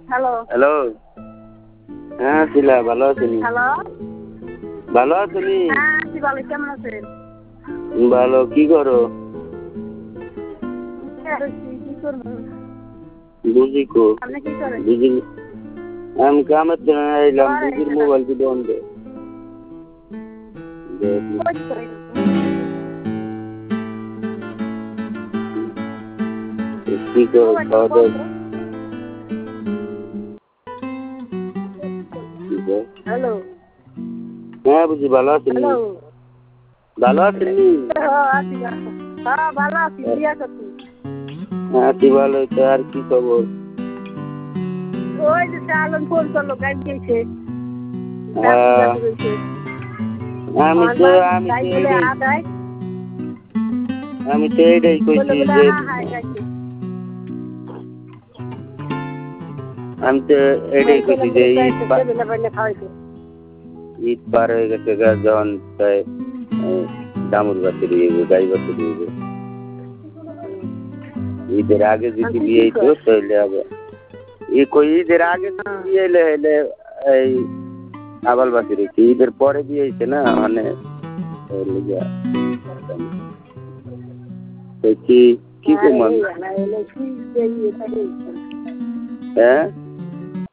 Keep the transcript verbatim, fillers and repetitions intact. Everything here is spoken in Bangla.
হ্যালো হ্যালো হ্যাঁ শিলা ভালো আছেন? হ্যালো ভালো আছেন? হ্যাঁ কি বলে কেমন আছেন? ভালো। কি করো? কি করবো? বুঝি কো আপনি কি করেন? বুঝি আমি কামের জন্য এলাম। বুঝির মোবাইল কি বন্ধ? কি করো? খাওয়া দাওয়া? হ্যালো হ্যাঁ বুঝি ভালো আছেন? হ্যালো ভালো আছেন? হ্যাঁ ভালো আছি। বিয়া করছি। হ্যাঁ কি ভালো হইতো। আর কি খবর? ওই যে চালন ফোন করলো গাড়ি দিয়েছে আমি তো আমি তো এটাই আমি তো এটাই কইছি যে আমি তো এটাই কইছি যে ঈদ পার হয়ে গেছে যখন প্রায় দামুর বাচ্চা দিয়ে গাই বাচ্চা দিয়ে ঈদের আগে যদি বিয়ে হইতো তাহলে আবার এই কই ঈদের আগে যদি বিয়ে হইলে হইলে এই আবাল বাকি রয়েছে। ঈদের পরে বিয়ে হয়েছে না মানে কি কি কমান হ্যাঁ